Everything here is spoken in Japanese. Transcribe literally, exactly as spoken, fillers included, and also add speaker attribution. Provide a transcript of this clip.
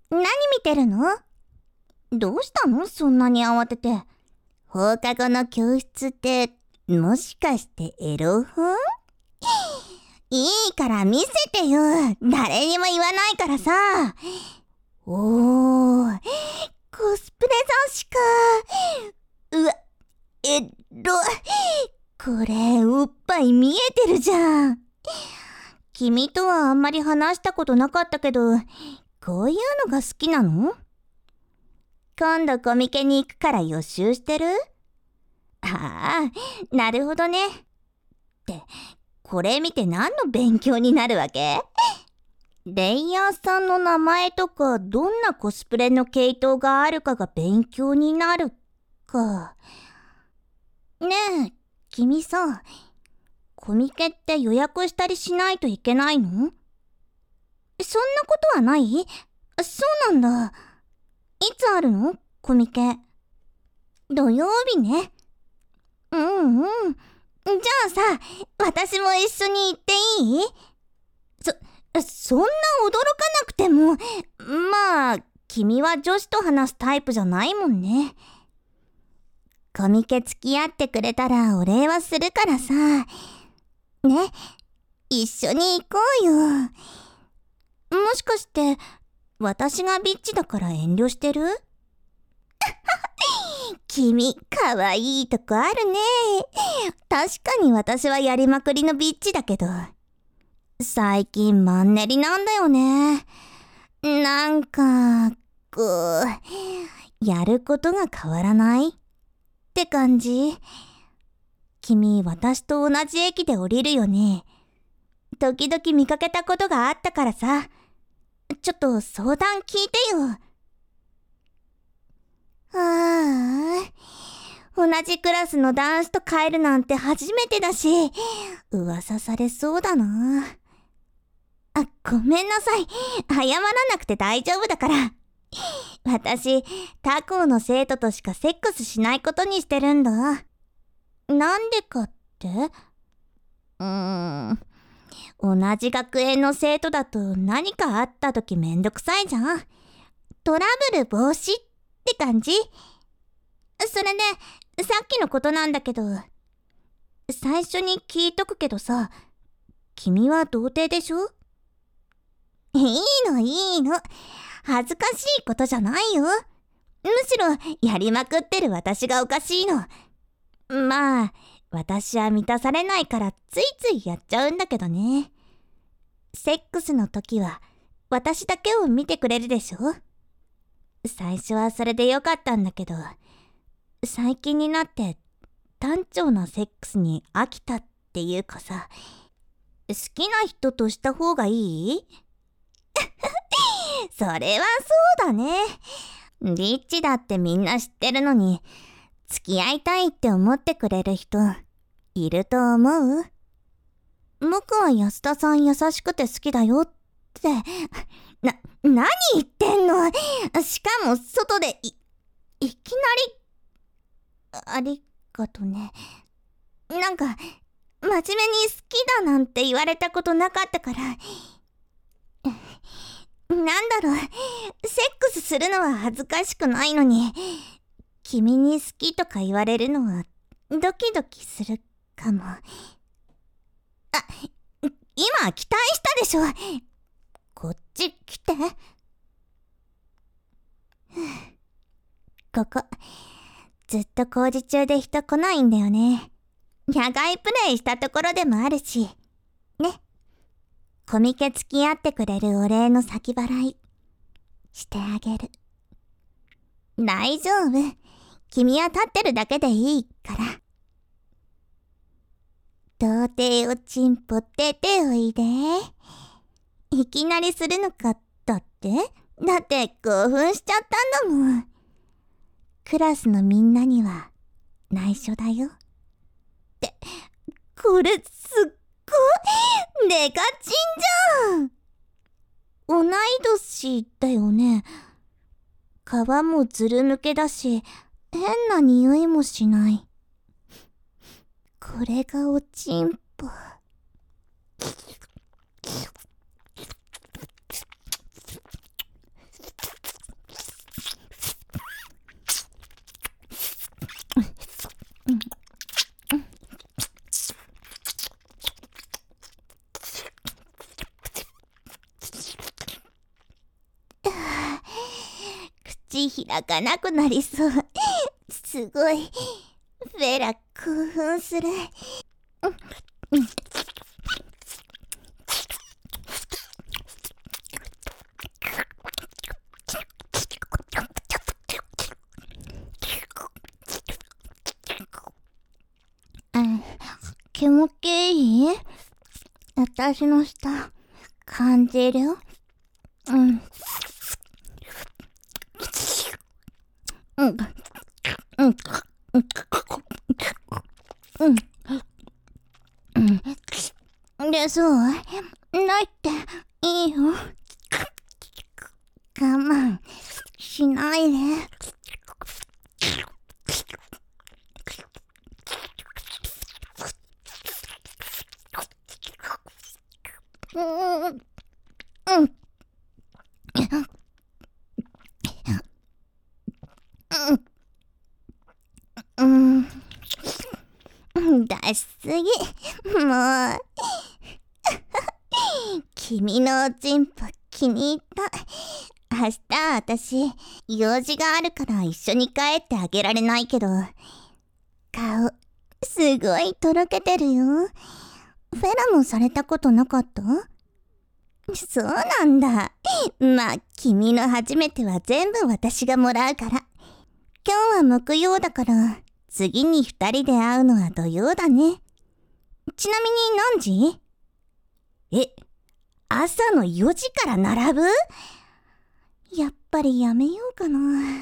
Speaker 1: 何見てるの？どうしたの？そんなに慌てて。放課後の教室って、もしかしてエロ本？いいから見せてよ。誰にも言わないからさ。おー、コスプレ雑誌か。うわ、えろ。これ、おっぱい見えてるじゃん。君とはあんまり話したことなかったけど、こういうのが好きなの？今度コミケに行くから予習してる？ああ、なるほどね。って、これ見て何の勉強になるわけ？レイヤーさんの名前とか、どんなコスプレの系統があるかが勉強になるか。ねえ、君さ、コミケって予約したりしないといけないの？そんなことはない？そうなんだ。いつあるの？コミケ。土曜日ね。うんうん。じゃあさ、私も一緒に行っていい？そ、そんな驚かなくても、まあ、君は女子と話すタイプじゃないもんね。コミケ付き合ってくれたらお礼はするからさ。ね、一緒に行こうよ。もしかして、私がビッチだから遠慮してる？君、かわいいとこあるね。確かに私はやりまくりのビッチだけど、最近マンネリなんだよね。なんか、こう、やることが変わらないって感じ。君、私と同じ駅で降りるよね。時々見かけたことがあったからさ、ちょっと相談聞いてよ。ああ、同じクラスの男子と帰るなんて初めてだし、噂されそうだな。あ、ごめんなさい。謝らなくて大丈夫だから。私、他校の生徒としかセックスしないことにしてるんだ。なんでかって？うーん。同じ学園の生徒だと何かあった時めんどくさいじゃん。トラブル防止って感じ？それで、さっきのことなんだけど、最初に聞いとくけどさ、君は童貞でしょ？いいのいいの。恥ずかしいことじゃないよ。むしろ、やりまくってる私がおかしいの。まあ、私は満たされないからついついやっちゃうんだけどね。セックスの時は、私だけを見てくれるでしょ？最初はそれでよかったんだけど、最近になって単調なセックスに飽きたっていうかさ、好きな人とした方がいい？それはそうだね。リッチだってみんな知ってるのに、付き合いたいって思ってくれる人いると思う？僕は安田さん優しくて好きだよって。な、何言ってんの？しかも外でい、いきなり、ありがとね。なんか、真面目に好きだなんて言われたことなかったから。なんだろう、セックスするのは恥ずかしくないのに、君に好きとか言われるのはドキドキするかも。あ、今期待したでしょ。こっち来て。ここ、ずっと工事中で人来ないんだよね。野外プレイしたところでもあるし。ね。コミケ付き合ってくれるお礼の先払い、してあげる。大丈夫。君は立ってるだけでいいから。童貞おちんぽ出ておいで。いきなりするのかだって？だって興奮しちゃったんだもん。クラスのみんなには内緒だよ。って、これすっごいデカチンじゃん。同い年だよね。皮もずるむけだし、変な匂いもしない。これがおちんぽ。 口開かなくなりそう。すごい。ベラ興奮する。うん気持ちいい？私の舌感じる？うん。うん。うん。うん。うん。で、そう？ないっていいよ。我慢しないで。うん。うん。うん。出しすぎ。もう。君のおちんぽ気に入った。明日私用事があるから一緒に帰ってあげられないけど、顔すごいとろけてるよ。フェラもされたことなかった？そうなんだ。まあ君の初めては全部私がもらうから。今日は木曜だから次に二人で会うのは土曜だね。ちなみに何時？え、朝のよじから並ぶ？やっぱりやめようかな。